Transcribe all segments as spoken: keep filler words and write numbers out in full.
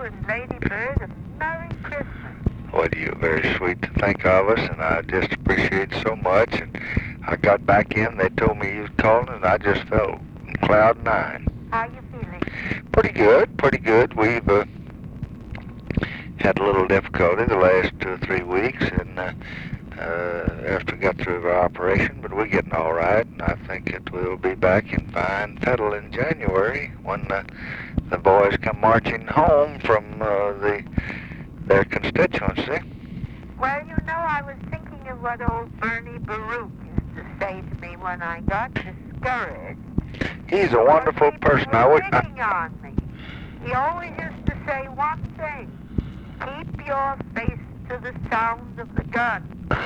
and Lady Bird a Merry Christmas. Well, you're very sweet to think of us, and I just appreciate it so much. And I got back in, they told me you was calling, and I just felt in cloud nine. How you feeling? Pretty good, pretty good. We've uh, had a little difficulty the last two or three weeks, and uh, uh, after we got through our operation, but we're getting all right, and I think that we'll be back in fine fettle in January when uh, the boys come marching home from uh, the their constituency. Well, you know, I was thinking of what old Bernie Baruch used to say to me when I got discouraged. He's a wonderful People person. were I would. picking on me. He always used to say one thing: keep your face to the sound of the gun.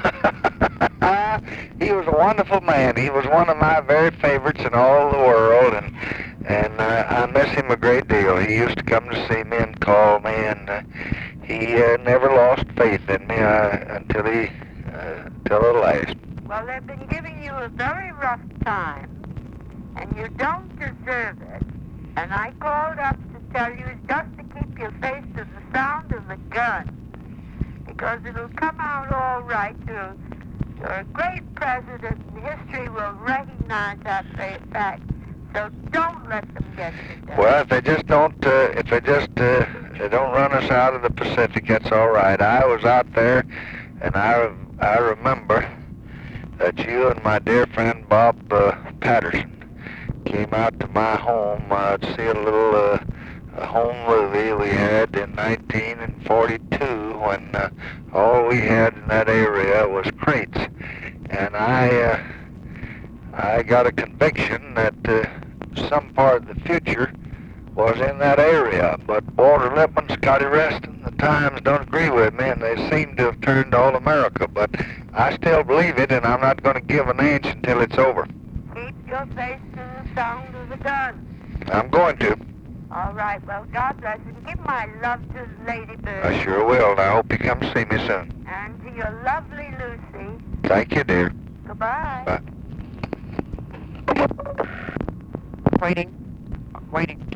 He was a wonderful man. He was one of my very favorites in all the world, and and uh, I miss him a great deal. He used to come to see me and call me, and uh, he uh, never lost faith in me uh, until he uh, until the last. Well, they've been giving you a very rough time, and you don't deserve it. And I called up to tell you just to keep your face to the sound of the gun, because it'll come out all right. You're, you're a great president, and history will recognize that very fact. So don't let them get you down. Well, if they just don't, uh, if they just uh, they don't run us out of the Pacific, that's all right. I was out there, and I I remember that you and my dear friend Bob uh, Patterson came out to my home uh, to see a little uh, a home movie we had in nineteen forty-two when uh, all we had in that area was crates, and I uh, I got a conviction that uh, some part of the future was in that area. But Walter Lippman, Scotty Reston, the Times don't agree with me, and they seem to have turned all America. But I still believe it, and I'm not going to give an inch until it's over. Keep your face to the sound of the gun. I'm going to. All right, well, God bless and give my love to Lady Bird. I sure will, and I hope you come see me soon. And to your lovely Lucy. Thank you, dear. Goodbye. Bye. Waiting. Waiting.